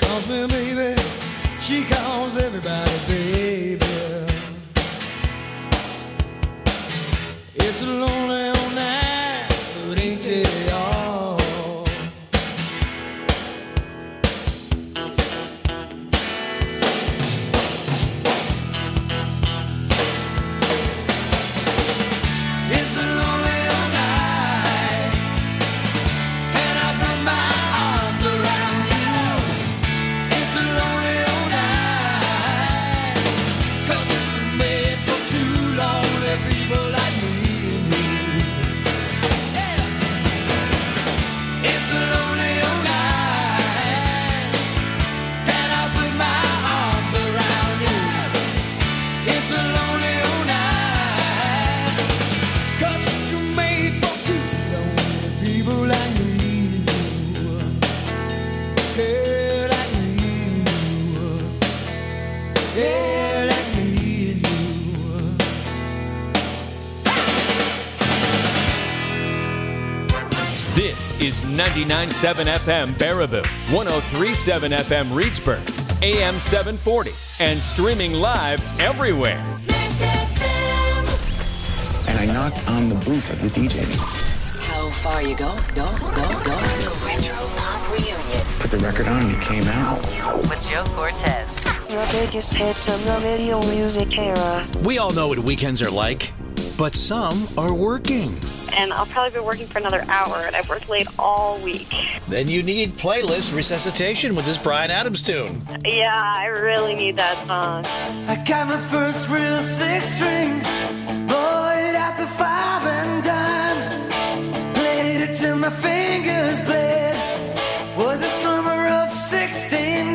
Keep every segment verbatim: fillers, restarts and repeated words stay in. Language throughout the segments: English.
calls me baby, she calls everybody baby. It's a lonely old night, but ain't it all? It's a lonely old night, and I put my arms around you. It's a lonely old night, 'cause it's made for two lonely people like me. It's a lonely old night, and I put my arms around you. It's a lonely old night, 'cause you're made for two lonely people like me. Yeah, like me. Yeah, like me and you. This is ninety-nine point seven F M Baraboo, one oh three point seven F M Reedsburg, A M seven forty, and streaming live everywhere. And I knocked on the booth of the D J. How far you go? Go, go, go. The Retro Pop Reunion Put the record on and it came out. with Joe Cortez. The biggest hits of the video music era. We all know what weekends are like, but some are working. And I'll probably be working for another hour, and I've worked late all week. Then you need playlist resuscitation with this Bryan Adams tune. Yeah, I really need that song. I got my first real six string, bought it at the five and dime, played it till my fingers bled. Was the summer of sixty-nine.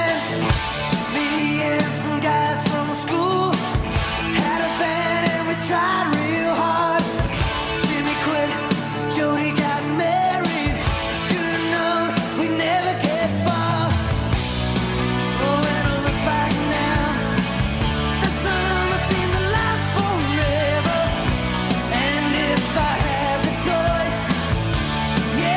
Me and some guys from school had a band and we tried real hard. Jimmy quit, Jody got married. Should've known we'd never get far. Oh, when I look back now, the summer seemed to last forever. And if I had the choice, yeah,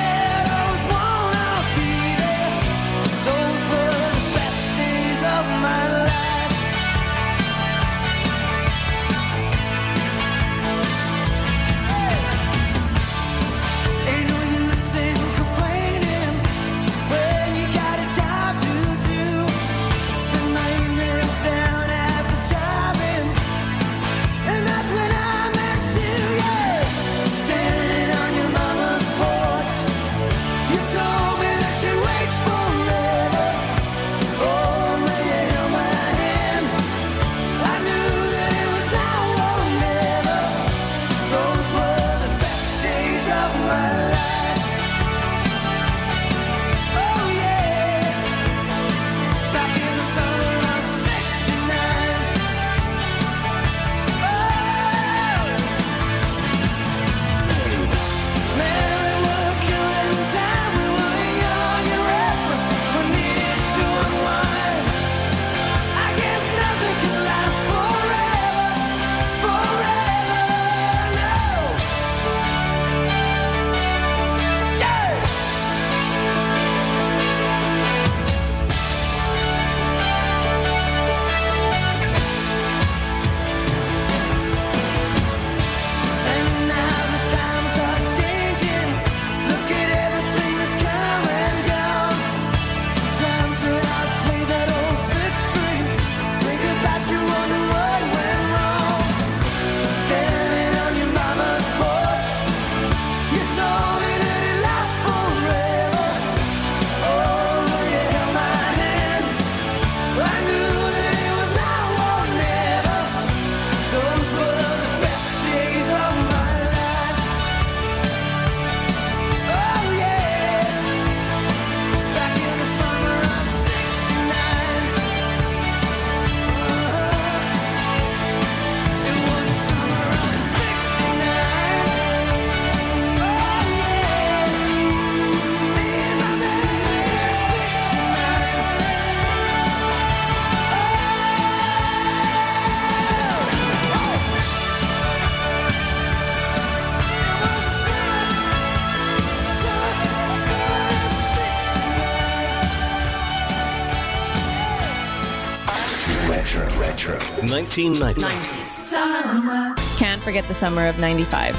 Retro nineteen ninety. nineties. Can't forget the summer of ninety-five.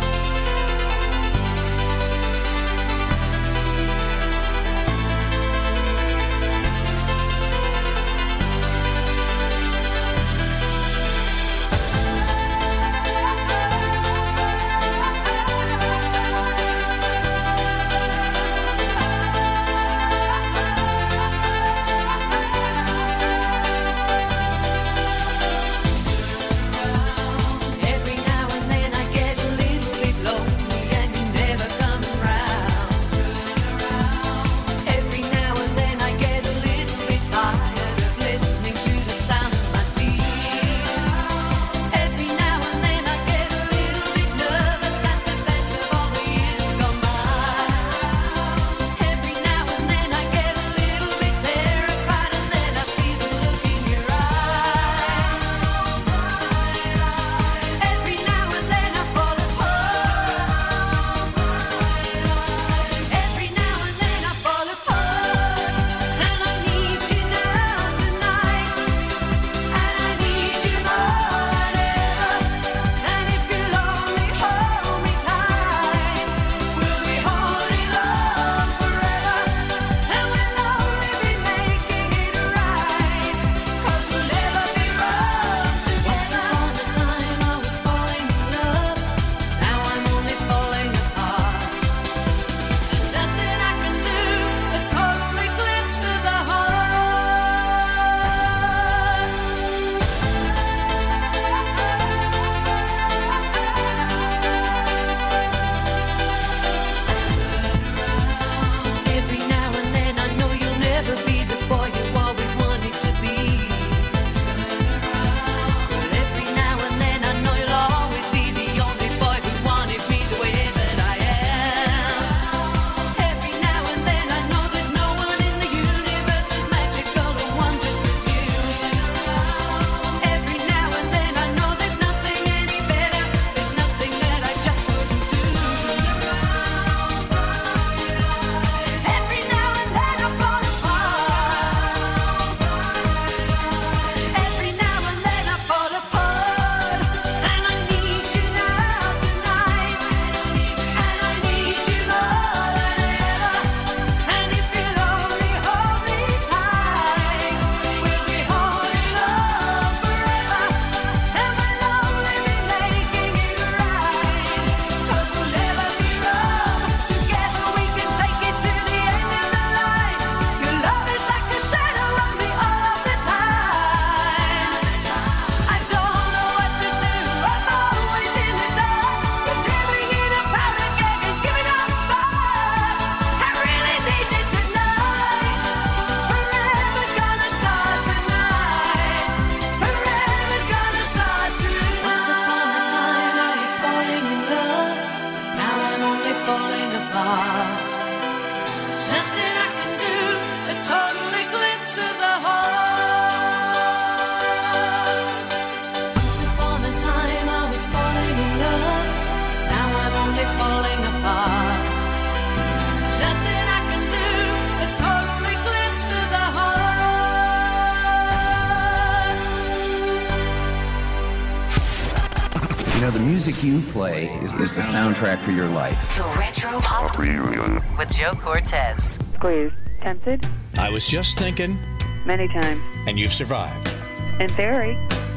You know, the music you play is, is the soundtrack for your life. The Retro Pop Reunion with Joe Cortez. Squeeze. Tempted? I was just thinking. Many times. And you've survived. In theory.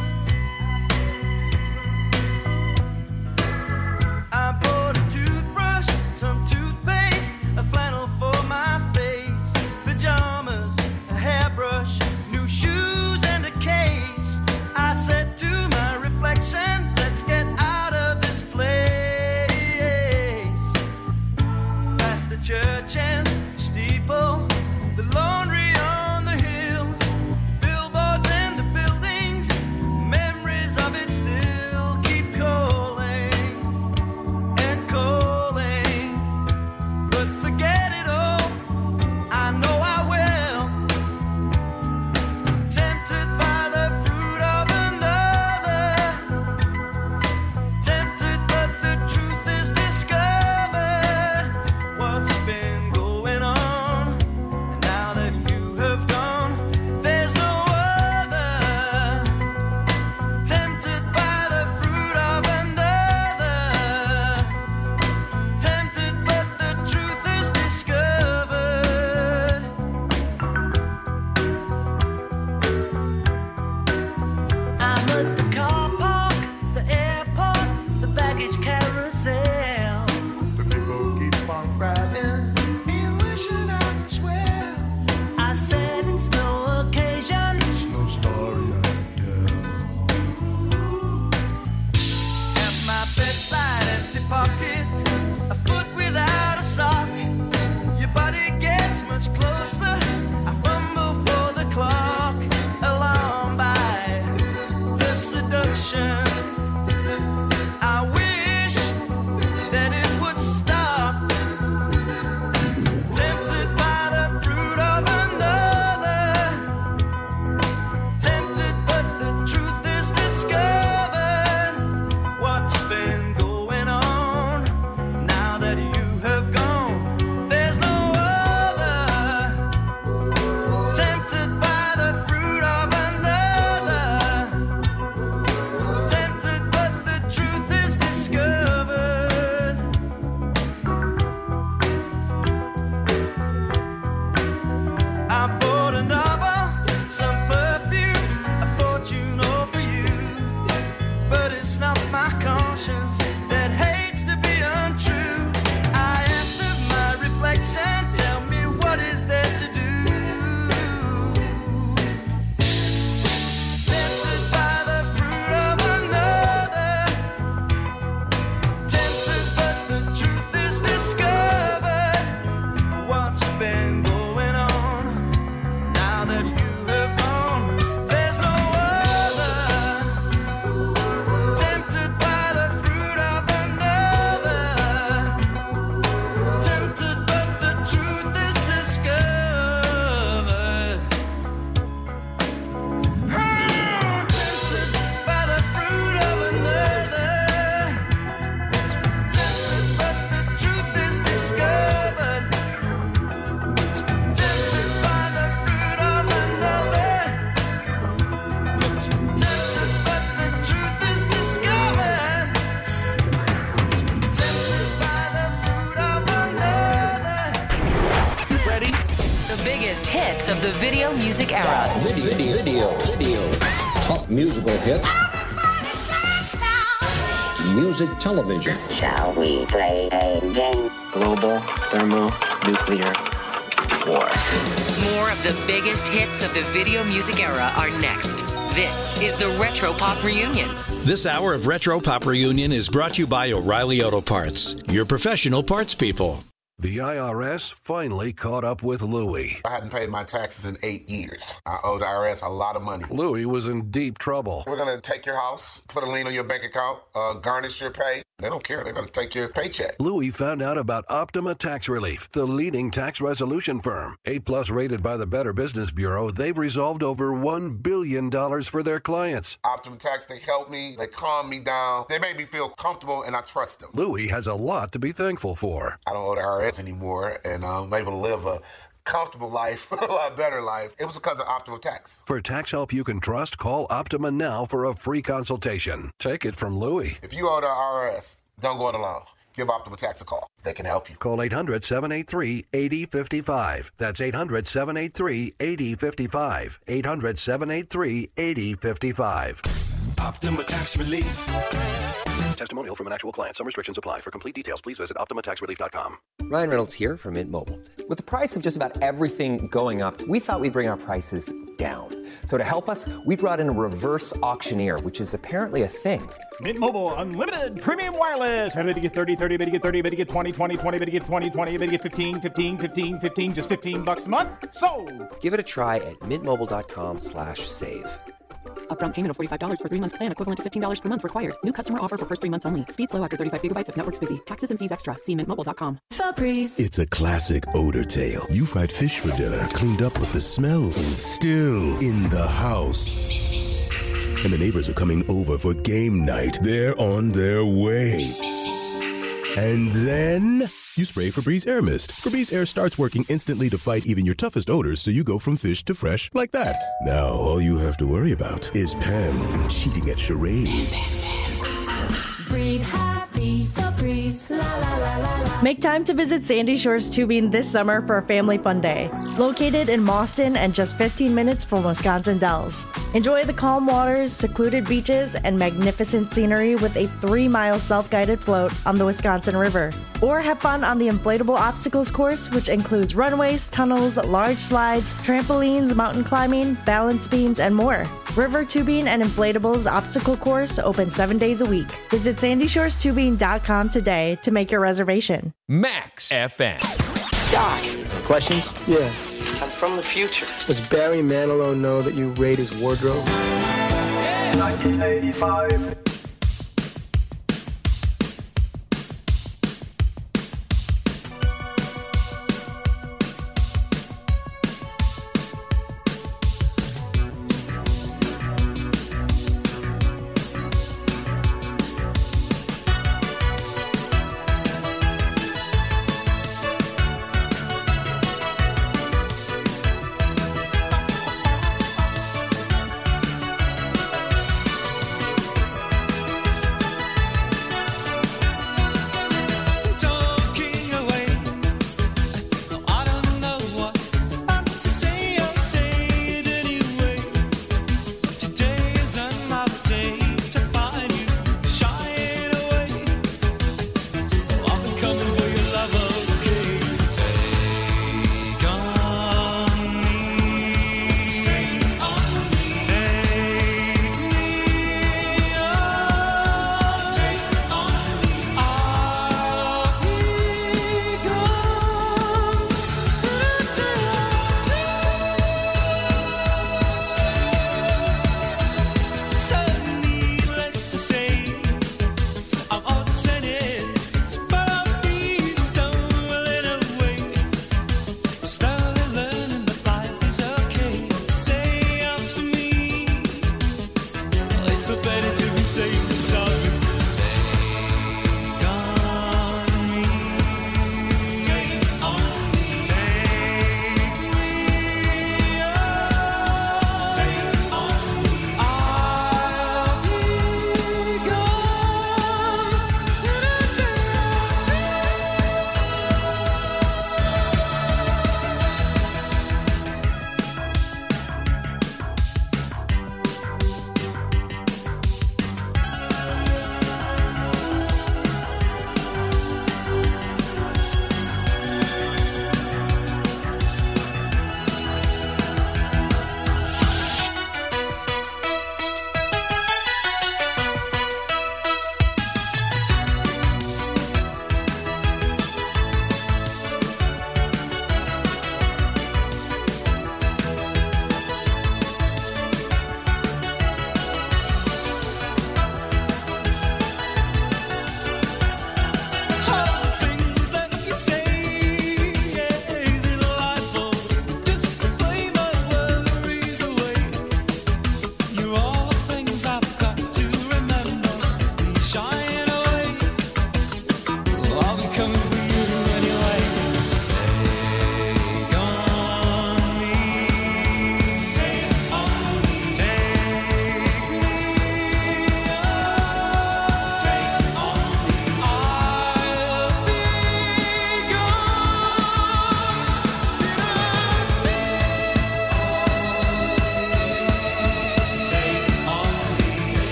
I bought a toothbrush, some toothpaste, a flannel for my face, pajamas, a hairbrush, new shoes and a case. I said to my reflection, let's get out of this place. Past the church and steeple, the laundry on the hill, billboards and the buildings, hits of the video music era. Video, video, video. Top musical hits. Music television. Shall we play a game? Global thermonuclear war. More of the biggest hits of the video music era are next. This is the Retro Pop Reunion. This hour of Retro Pop Reunion is brought to you by O'Reilly Auto Parts, your professional parts people. The I R S finally caught up with Louie. I hadn't paid my taxes in eight years. I owed the I R S a lot of money. Louie was in deep trouble. We're going to take your house, put a lien on your bank account, uh, garnish your pay. They don't care. They're going to take your paycheck. Louie found out about Optima Tax Relief, the leading tax resolution firm. A-plus rated by the Better Business Bureau, they've resolved over one billion dollars for their clients. Optima Tax, they helped me. They calmed me down. They made me feel comfortable, and I trust them. Louie has a lot to be thankful for. I don't owe the I R S anymore, and I'm able to live a comfortable life, a lot better life. It was because of Optima Tax. For tax help you can trust, call Optima now for a free consultation. Take it from Louie. If you owe the I R S, don't go it alone. Give Optima Tax a call. They can help you. Call eight hundred, seven eight three, eight zero five five. That's eight hundred, seven eight three, eight zero five five. eight hundred, seven eight three, eight zero five five. Optima Tax Relief. Testimonial from an actual client. Some restrictions apply. For complete details, please visit Optima Tax Relief dot com. Ryan Reynolds here from Mint Mobile. With the price of just about everything going up, we thought we'd bring our prices down. So to help us, we brought in a reverse auctioneer, which is apparently a thing. Mint Mobile Unlimited Premium Wireless. How to get thirty, thirty, how to get thirty, how to get twenty, twenty, twenty, how to get twenty, twenty, how to get fifteen, fifteen, fifteen, fifteen, just fifteen bucks a month? Sold! Give it a try at mintmobile.com slash save. Upfront payment of forty-five dollars for three-month plan equivalent to fifteen dollars per month required. New customer offer for first three months only. Speed slow after thirty-five gigabytes if network's busy. Taxes and fees extra. See mint mobile dot com. Febreze. It's a classic odor tale. You fried fish for dinner, cleaned up, but the smell is still in the house. And the neighbors are coming over for game night. They're on their way. And then you spray Febreze Air Mist. Febreze Air starts working instantly to fight even your toughest odors, so you go from fish to fresh like that. Now all you have to worry about is Pam cheating at charades. Breathe happy, Febreze, la la la la la. Make time to visit Sandy Shores Tubing this summer for a family fun day. Located in Mauston and just fifteen minutes from Wisconsin Dells. Enjoy the calm waters, secluded beaches, and magnificent scenery with a three-mile self-guided float on the Wisconsin River. Or have fun on the inflatable obstacles course, which includes runways, tunnels, large slides, trampolines, mountain climbing, balance beams, and more. River Tubing and Inflatables Obstacle Course open seven days a week. Visit sandy shores tubing dot com today to make your reservation. Max F M. Doc. Questions? Yeah. I'm from the future. Does Barry Manilow know that you raid his wardrobe? nineteen eighty-five.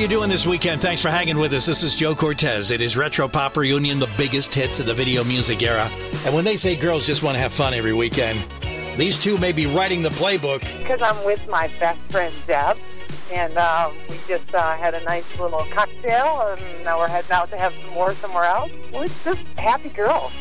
you doing this weekend? Thanks for hanging with us. This is Joe Cortez. It is Retro Pop Reunion, the biggest hits of the video music era. And when they say girls just want to have fun every weekend, these two may be writing the playbook. Because I'm with my best friend, Deb, and um, we just uh, had a nice little cocktail, and now we're heading out to have some more somewhere else. We're just happy girls.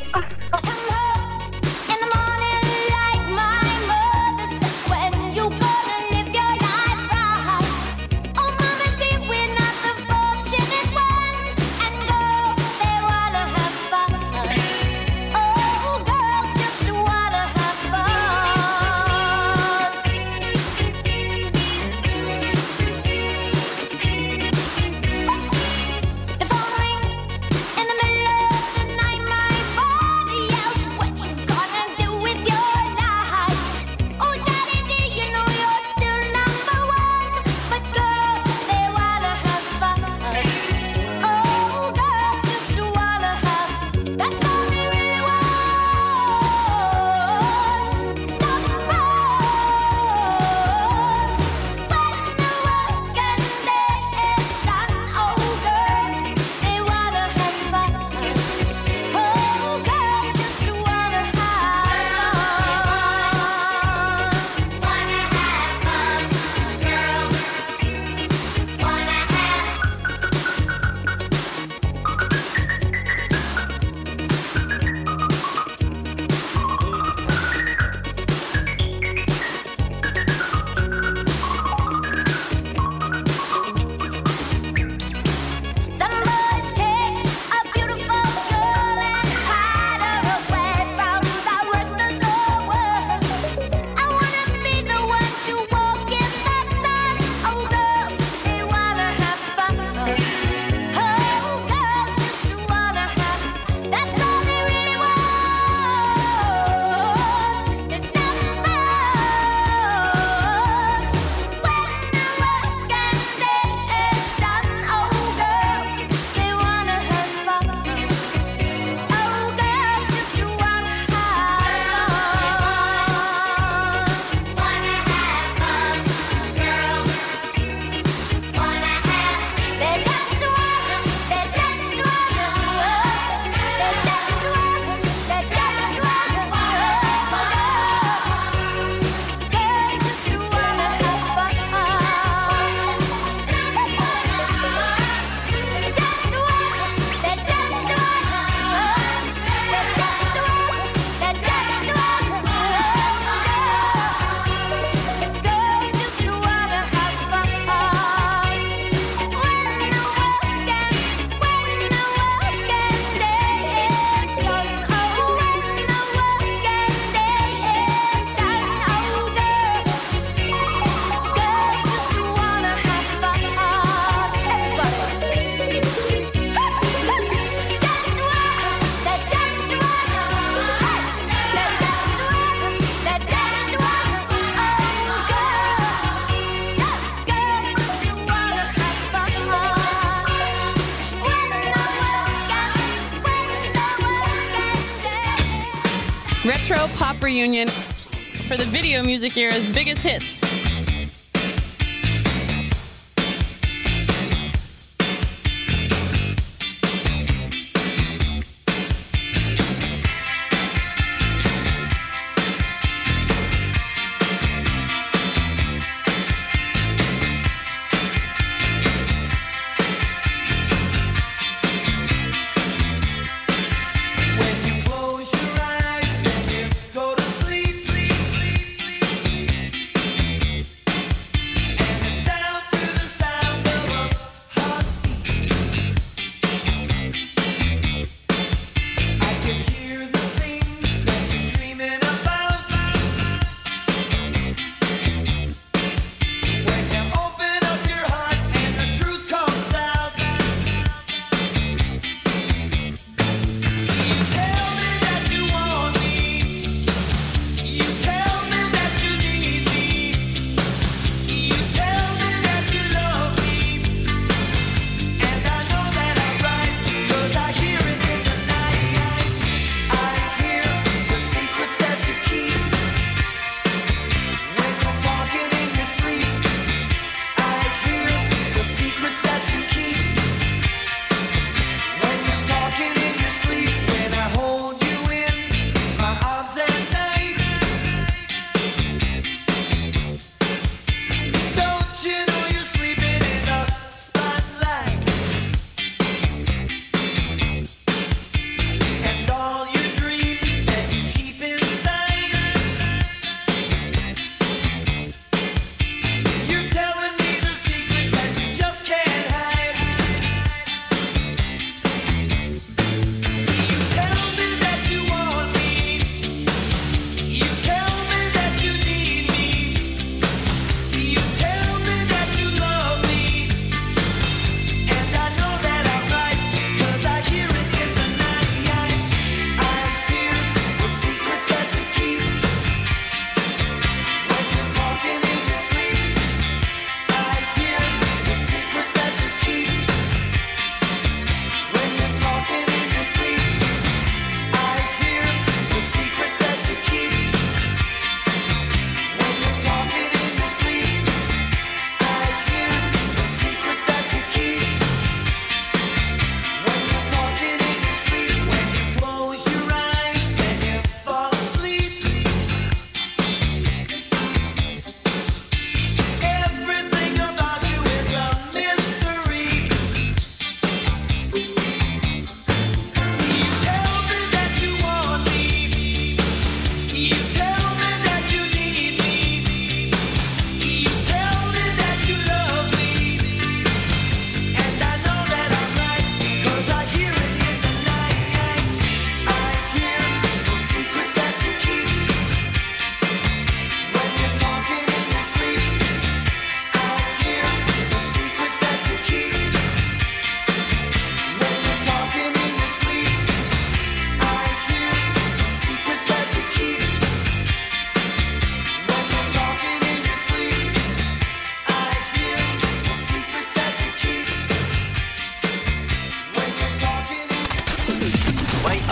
Retro Pop Reunion for the video music era's biggest hits.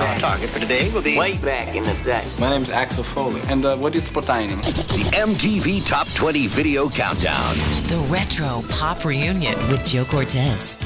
Our target for today will be way back in the day. My name's Axel Foley, and uh, what is Potainin? The M T V Top twenty Video Countdown. The Retro Pop Reunion with Joe Cortez.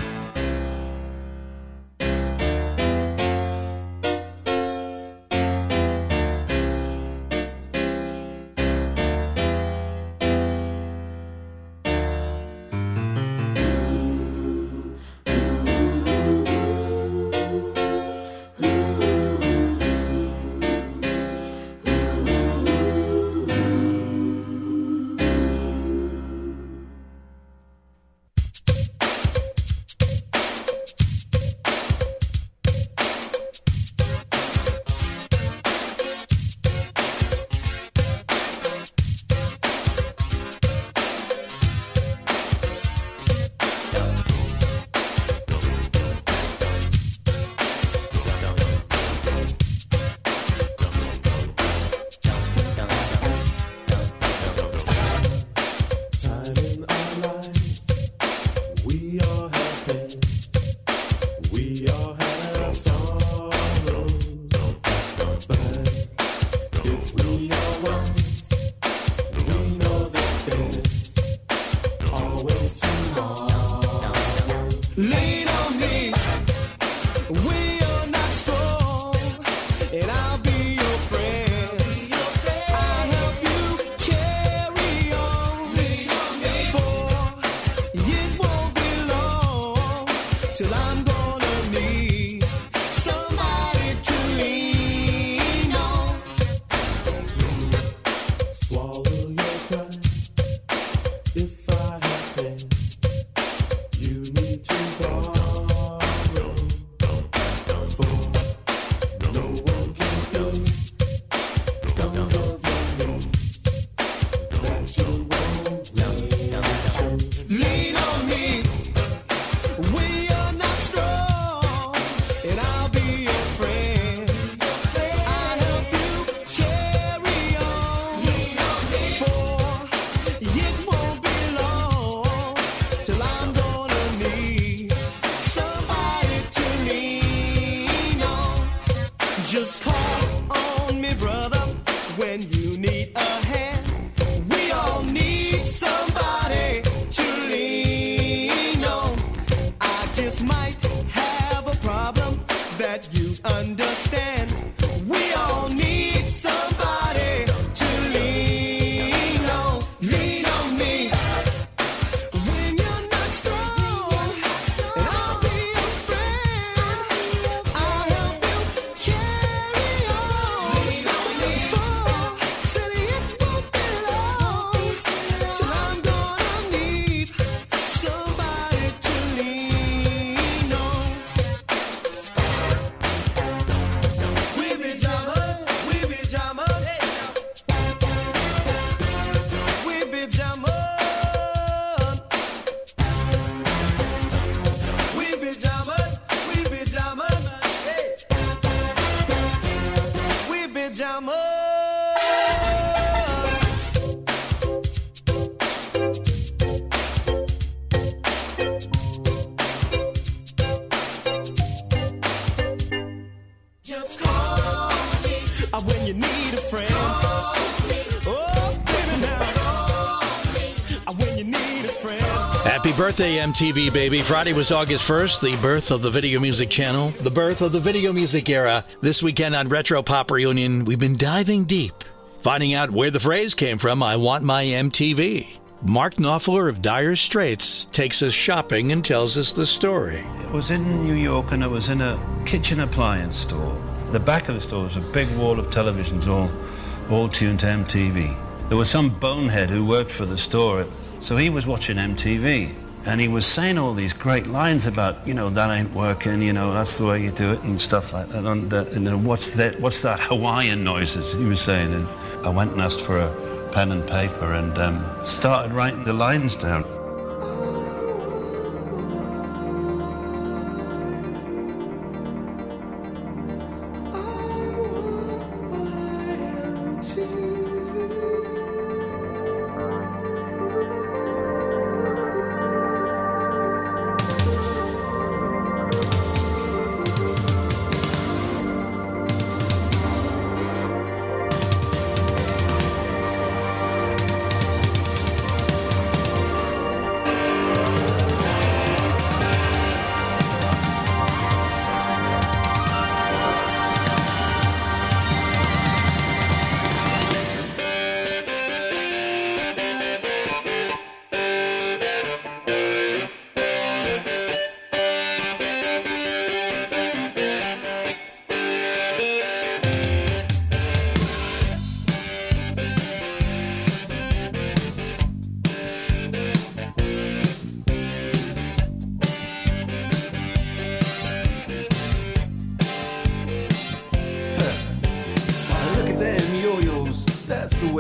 Happy birthday, M T V, baby. Friday was August first, the birth of the Video Music Channel, the birth of the Video Music Era. This weekend on Retro Pop Reunion, we've been diving deep, finding out where the phrase came from, I want my M T V. Mark Knopfler of Dire Straits takes us shopping and tells us the story. It was in New York, and it was in a kitchen appliance store. The back of the store was a big wall of televisions, all, all tuned to M T V. There was some bonehead who worked for the store, so he was watching M T V. And he was saying all these great lines about, you know, that ain't working, you know, that's the way you do it, and stuff like that. And, uh, and then what's that, what's that Hawaiian noises, he was saying. And I went and asked for a pen and paper and um, started writing the lines down.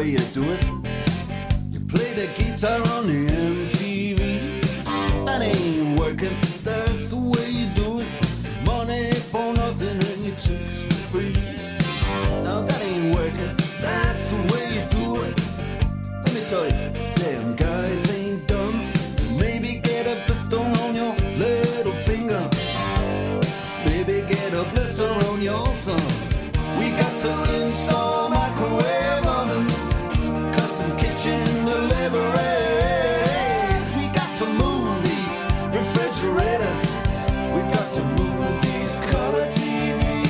way you do it. You play the guitar on the M T V. That ain't working, that's the way you do it. Money for nothing and your chicks for free. Now that ain't working, that's the way you do it. Let me tell you, damn guys ain't dumb. Maybe get a blister on your little finger. Maybe get a blister on your thumb. We got to install microwave ovens, custom kitchen deliveries. We got to move these refrigerators. We got to move these color T Vs.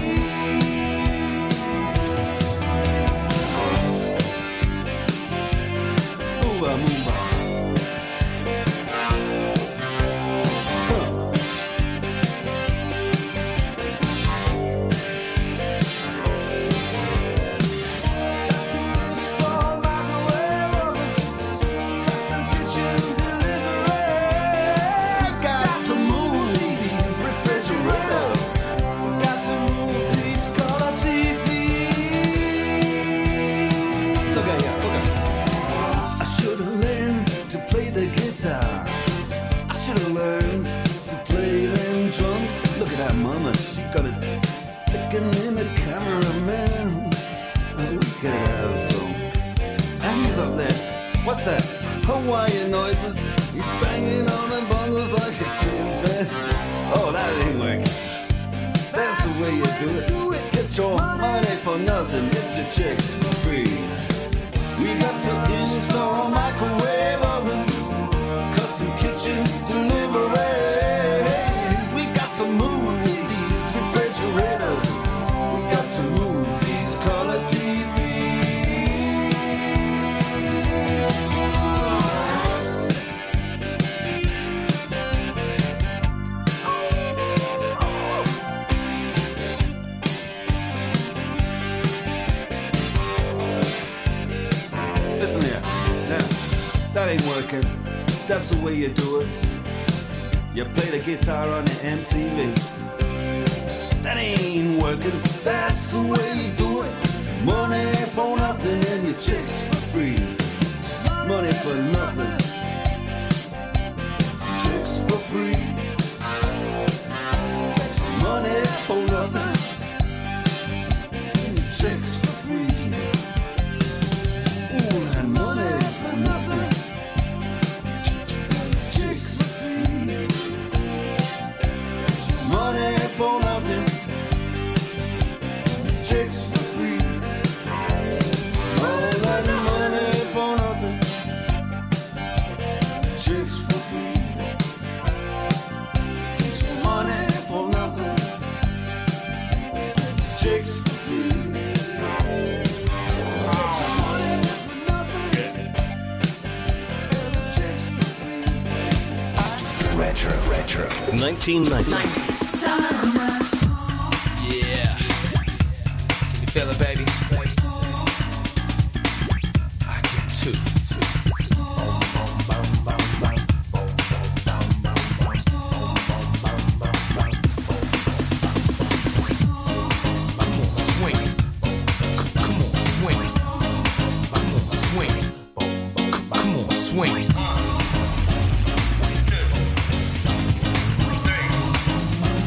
Move on, move on. Mama, she got it sticking in the cameraman. Oh, we could have some. And he's up there. What's that? Hawaiian noises. He's banging on the bongos like a chimpanzee. Oh, that ain't working. That's the way you do it. Get your money for nothing. Get your chicks for free. We got to install microwave oven, custom kitchen delivery. We got to move refrigerators. We got to move these color T Listen here, now, that ain't working. That's the way you do it. You play the guitar on the M T V. That ain't working, that's the way you do it. Money for nothing and your chicks for free. Money for nothing, chicks for free. Money for nothing, and your chicks for free. Ooh, that money for nothing, chicks for free. Money for nothing, chicks for free. All that money for nothing, chicks for free. Money for nothing, chicks for free. Money for nothing, chicks for free. Retro, retro. nineteen ninety. Summer. Yeah. Can you feel it, baby? I can too. Swing.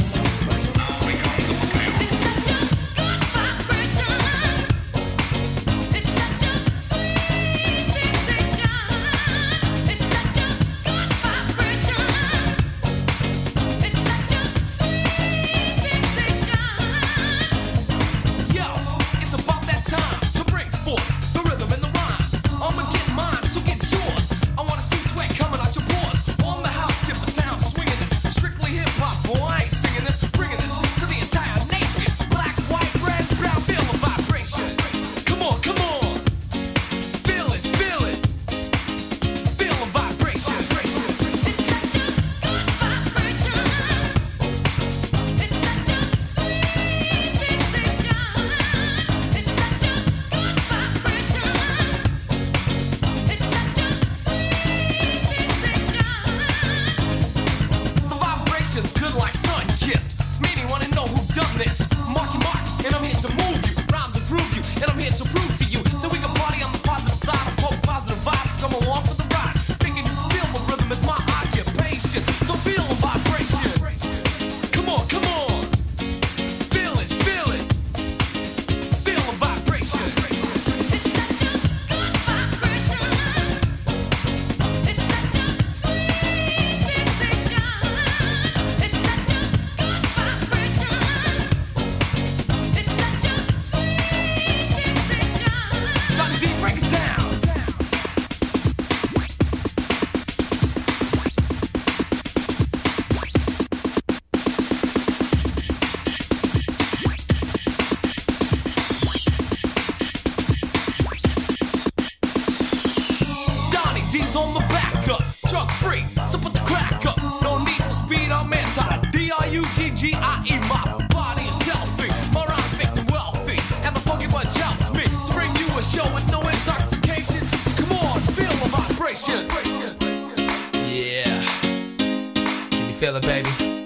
G G I E, my body is healthy. My rhymes make me wealthy. And the funky bunch helps me to bring you a show with no intoxication. Come on, feel the vibration. Yeah. Can you feel it, baby?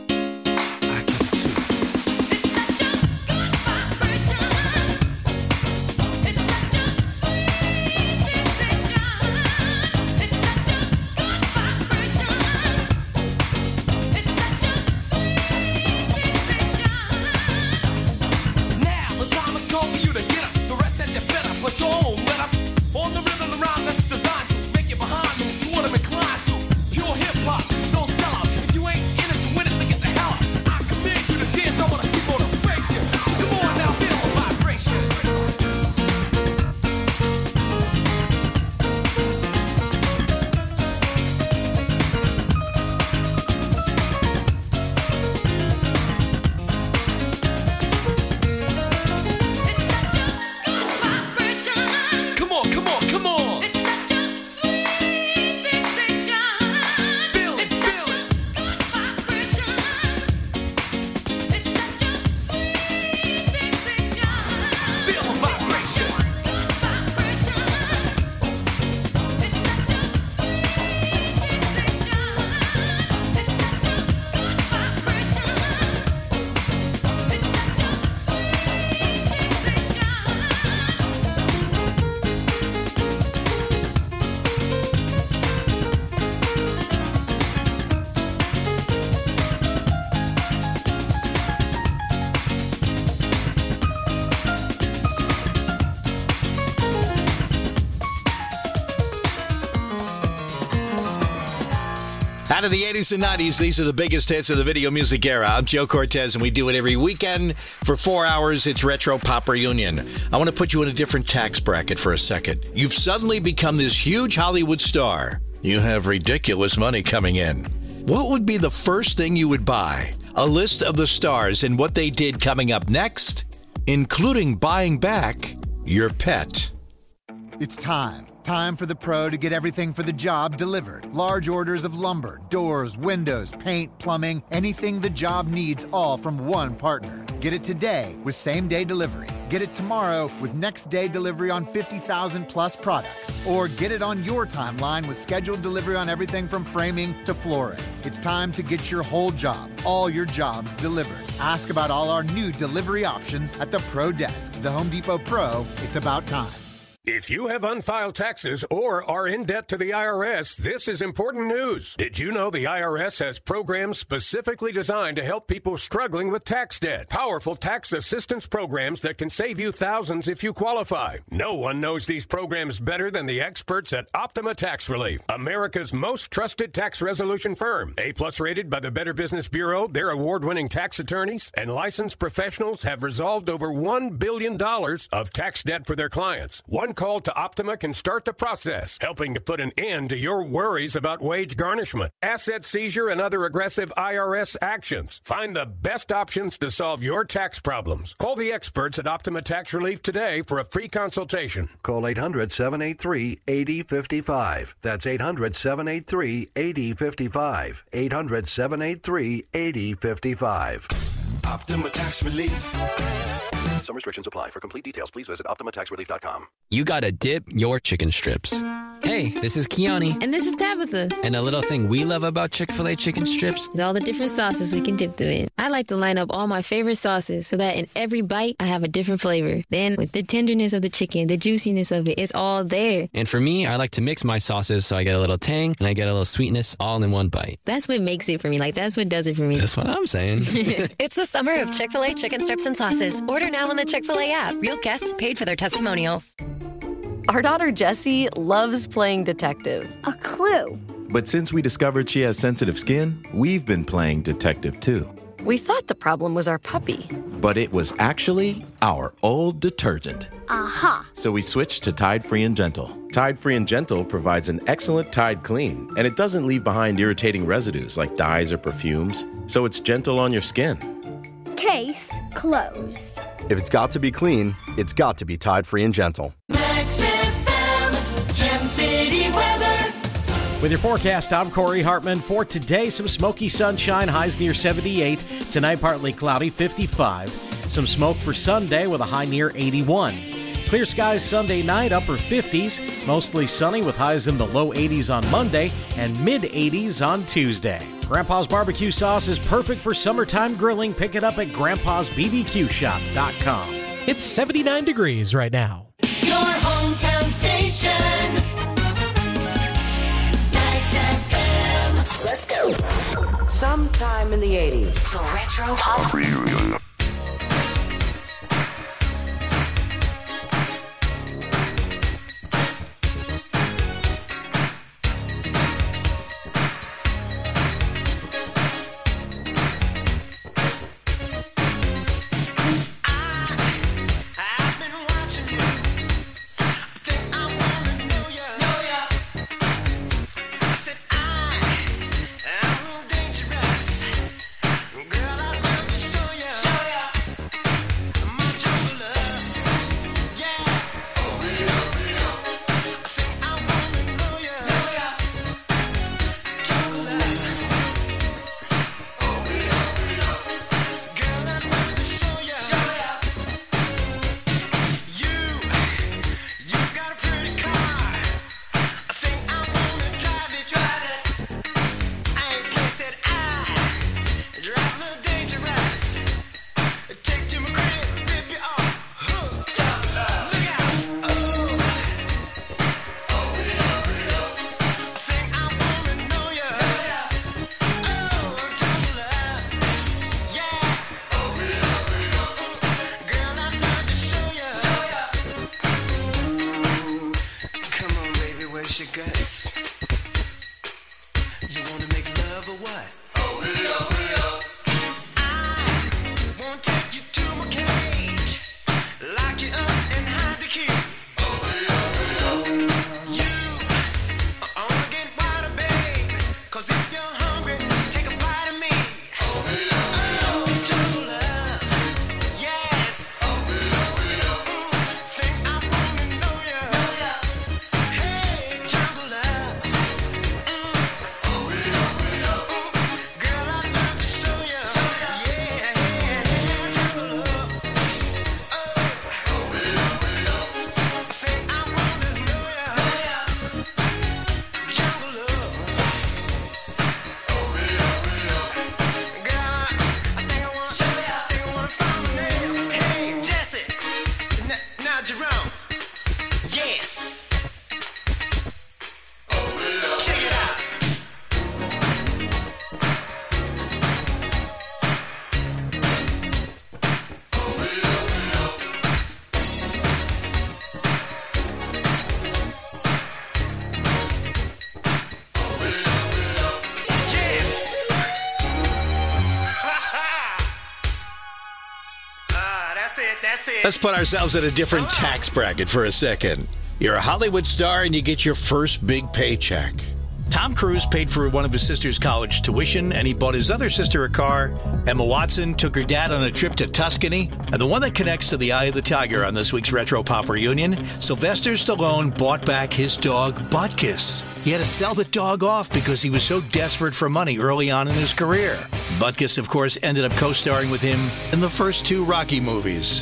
Out of the eighties and nineties, these are the biggest hits of the video music era. I'm Joe Cortez, and we do it every weekend for four hours. It's Retro Pop Reunion. I want to put you in a different tax bracket for a second. You've suddenly become this huge Hollywood star. You have ridiculous money coming in. What would be the first thing you would buy? A list of the stars and what they did coming up next, including buying back your pet. It's time. Time for the pro to get everything for the job delivered. Large orders of lumber, doors, windows, paint, plumbing, anything the job needs, all from one partner. Get it today with same-day delivery. Get it tomorrow with next-day delivery on fifty thousand plus products. Or get it on your timeline with scheduled delivery on everything from framing to flooring. It's time to get your whole job, all your jobs delivered. Ask about all our new delivery options at the Pro Desk. The Home Depot Pro, it's about time. If you have unfiled taxes or are in debt to the I R S, this is important news. Did you know the I R S has programs specifically designed to help people struggling with tax debt? Powerful tax assistance programs that can save you thousands if you qualify. No one knows these programs better than the experts at Optima Tax Relief, America's most trusted tax resolution firm. A-plus rated by the Better Business Bureau, their award-winning tax attorneys and licensed professionals have resolved over one billion dollars of tax debt for their clients. One call to Optima can start the process, helping to put an end to your worries about wage garnishment, asset seizure, and other aggressive I R S actions. Find the best options to solve your tax problems. Call the experts at Optima Tax Relief today for a free consultation. Call eight hundred, seven eight three, eight zero five five. That's eight hundred, seven eight three, eight zero five five. eight hundred, seven eight three, eight zero five five. Optima Tax Relief. Some restrictions apply. For complete details, please visit Optima Tax Relief dot com. You gotta dip your chicken strips. Hey, this is Kiani. And this is Tabitha. And a little thing we love about Chick-fil-A chicken strips is all the different sauces we can dip them in. I like to line up all my favorite sauces so that in every bite, I have a different flavor. Then with the tenderness of the chicken, the juiciness of it, it's all there. And for me, I like to mix my sauces so I get a little tang and I get a little sweetness all in one bite. That's what makes it for me. Like, that's what does it for me. That's what I'm saying. It's the summer of Chick-fil-A chicken strips and sauces. Order now on the Chick-fil-A app. Real guests paid for their testimonials. Our daughter Jessie loves playing detective. A clue. But since we discovered she has sensitive skin, we've been playing detective too. We thought the problem was our puppy. But it was actually our old detergent. Aha. So we switched to Tide Free and Gentle. Tide Free and Gentle provides an excellent Tide clean, and it doesn't leave behind irritating residues like dyes or perfumes, so it's gentle on your skin. Case closed. If it's got to be clean, it's got to be Tide Free and Gentle. Max F M, Gem City weather. With your forecast, I'm Corey Hartman. For today, some smoky sunshine, highs near seventy-eight. Tonight, partly cloudy, fifty-five. Some smoke for Sunday with a high near eighty-one. Clear skies Sunday night, upper fifties. Mostly sunny with highs in the low eighties on Monday and mid-eighties on Tuesday. Grandpa's barbecue sauce is perfect for summertime grilling. Pick it up at grandpas b b q shop dot com. It's seventy-nine degrees right now. Your hometown station. Nights F M. Let's go. Sometime in the eighties, the Retro Pop Reunion. Let's put ourselves in a different tax bracket for a second. You're a Hollywood star and you get your first big paycheck. Tom Cruise paid for one of his sister's college tuition, and he bought his other sister a car. Emma Watson took her dad on a trip to Tuscany. And the one that connects to the Eye of the Tiger on this week's Retro Pop Reunion, Sylvester Stallone bought back his dog, Butkus. He had to sell the dog off because he was so desperate for money early on in his career. Butkus, of course, ended up co-starring with him in the first two Rocky movies.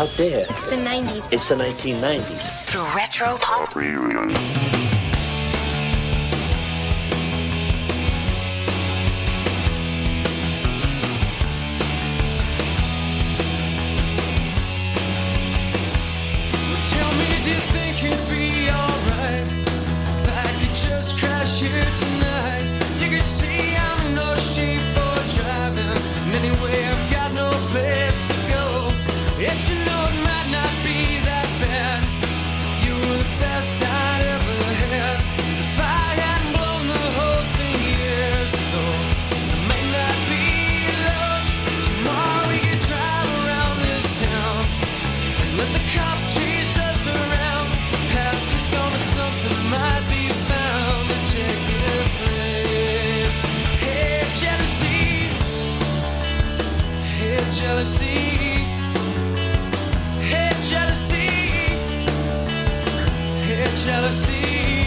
out there? It's the nineties. It's the nineteen nineties. The Retro Pop Reunion. Tell me, do you think it'd be alright if I could just crash here tonight? You can see I'm in no shape for driving, and anyway I've got no place to go. Yet you know it might not be that bad. You were the best I'd ever had. If I hadn't blown the whole thing years ago, I might not be in love. Tomorrow we could drive around this town and let the cops chase us around. Past is gone, but something might be found to take its place. Hey, jealousy. Hey, jealousy. Hey, jealousy. Hey, jealousy.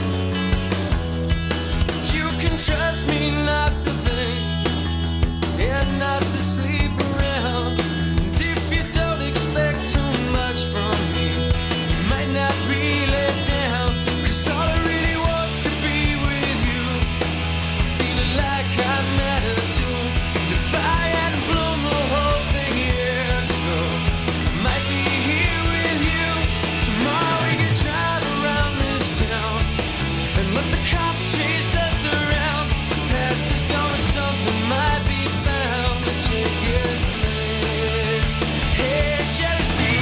You can trust me not to think and not to sleep around. And if you don't expect too much from me, you might not really down. Cause all I really wants to be with you, feeling like I matter too. If I hadn't blown the whole thing years ago, I might be here with you. Tomorrow we could drive around this town and let the cops chase us around. Past is gone, something might be found to take its place. Hey, jealousy.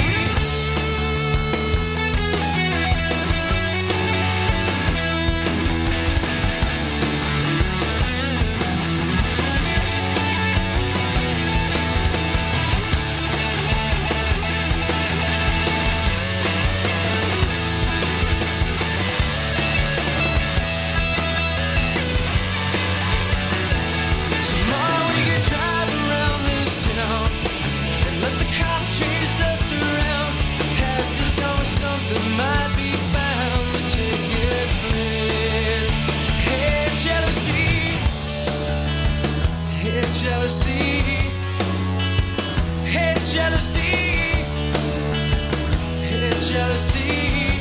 Tomorrow we can drive around this town and let the cops chase us around. Past is gone, something might be found to take its place. Hey, jealousy. Hey, jealousy. Hey, jealousy. Hey, jealousy.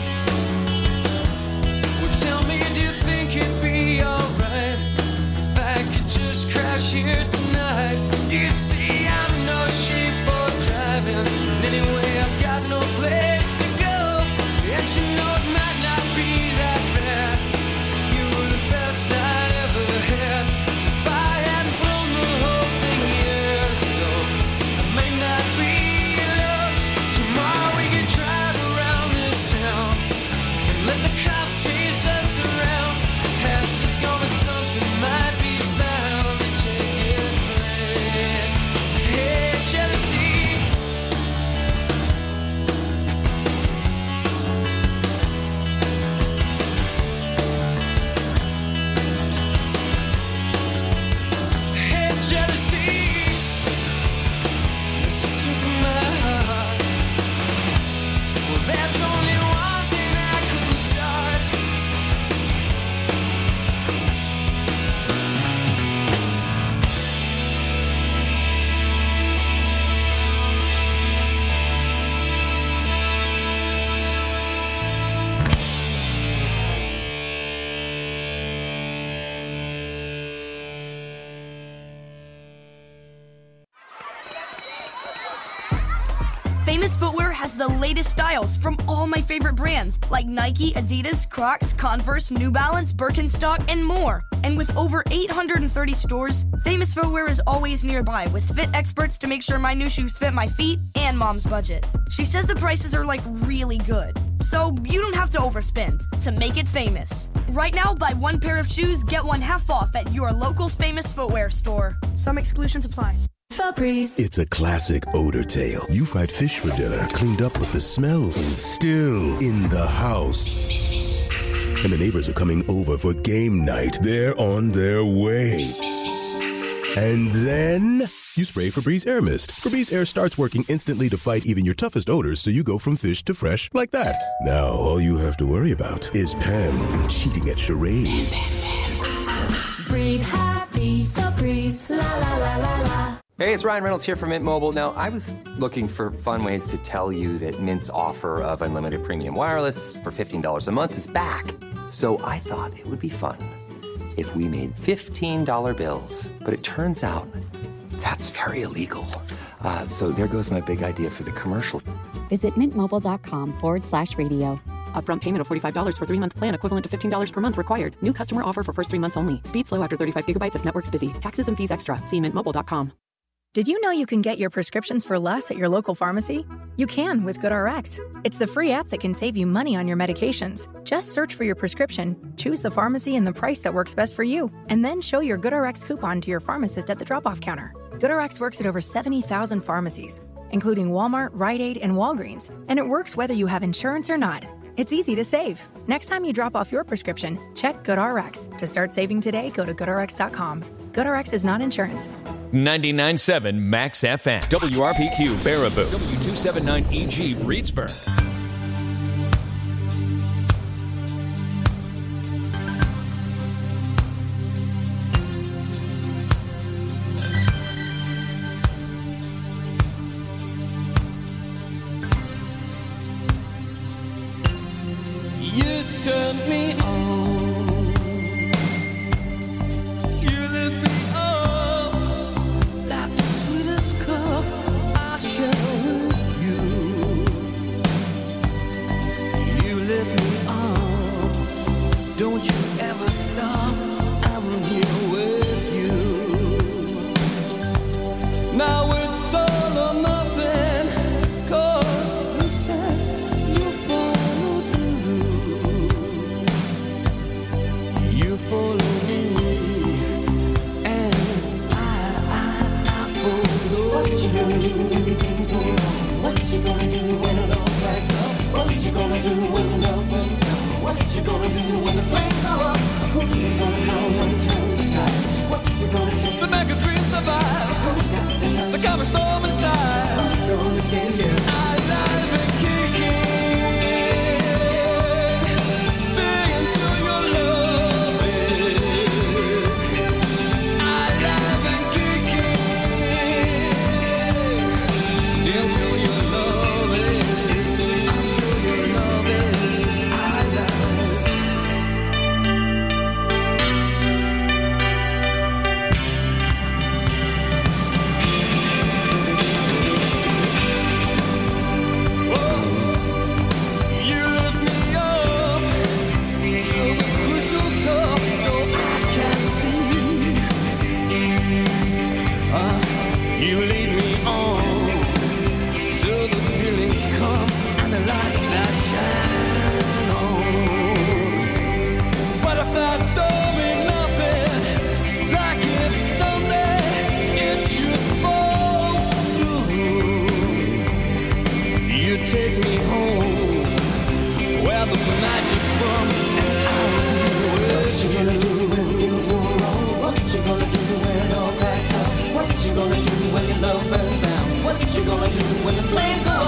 Well, tell me, do you think it'd be alright if I could just crash here tonight? You can see I'm in no shape for driving, and anyway I've got no place to go. And you know it might not be that bad. You were the best I'd ever had. If I hadn't blown the whole thing years ago, I may not be in love. Tomorrow we can drive around this town and let the cops chase us around. Past is gone, but something might be found to take its place. Hey, jealousy. Hey, jealousy. Listen to my heart. Well, there's only one thing I couldn't start. Famous Footwear has the latest styles from all my favorite brands like Nike, Adidas, Crocs, Converse, New Balance, Birkenstock, and more. And with over eight hundred thirty stores, Famous Footwear is always nearby with fit experts to make sure my new shoes fit my feet and mom's budget. She says the prices are like really good, so you don't have to overspend to make it famous. Right now, buy one pair of shoes, get one half off at your local Famous Footwear store. Some exclusions apply. Febreze. It's a classic odor tale. You fried fish for dinner, cleaned up, but the smell is still in the house. And the neighbors are coming over for game night. They're on their way. And then you spray Febreze Air Mist. Febreze Air starts working instantly to fight even your toughest odors, so you go from fish to fresh like that. Now all you have to worry about is Pam cheating at charades. Breathe happy, Febreze. La la la la la. Hey, it's Ryan Reynolds here from Mint Mobile. Now, I was looking for fun ways to tell you that Mint's offer of unlimited premium wireless for fifteen dollars a month is back. So I thought it would be fun if we made fifteen dollar bills. But it turns out that's very illegal. Uh, so there goes my big idea for the commercial. Visit mintmobile.com forward slash radio. Upfront payment of forty-five dollars for three-month plan equivalent to fifteen dollars per month required. New customer offer for first three months only. Speed slow after thirty-five gigabytes if network's busy. Taxes and fees extra. See mint mobile dot com. Did you know you can get your prescriptions for less at your local pharmacy? You can with GoodRx. It's the free app that can save you money on your medications. Just search for your prescription, choose the pharmacy and the price that works best for you, and then show your GoodRx coupon to your pharmacist at the drop-off counter. GoodRx works at over seventy thousand pharmacies, including Walmart, Rite Aid, and Walgreens, and it works whether you have insurance or not. It's easy to save. Next time you drop off your prescription, check GoodRx. To start saving today, go to good r x dot com. GoodRx is not insurance. ninety-nine point seven Max F M. W R P Q Baraboo. W two seventy-nine E G Reedsburg. You turned me on. You lit me up like the sweetest cup I share with you. You lit me up. Don't you ever stop. I'm here with you. Now it's all or nothing. 'Cause you said you follow through. You follow me, and I, I, I follow. What you gonna do when things go wrong? What you gonna do when it all cracks up? What you gonna do when the love burns down? What you gonna do when the flames go up? Who's gonna come and turn the tide? What's it gonna take to make a dream survive? Who's got the time to calm a storm inside? Who's gonna save you? Alive and kicking. Stay until your love is alive and kicking. Stay until your love is, until your love is alive. You lift me up to the crucial top so I can see. Uh, you lead me on till the feelings come and the lights that shine on. But if that don't mean nothing, like if someday it should fall through, you take me home where the magic's from, and I'll be with you. What you gonna do when things go wrong? What you gonna do when it all cracks up? What you gonna do when your love burns down? What you gonna do when the flames go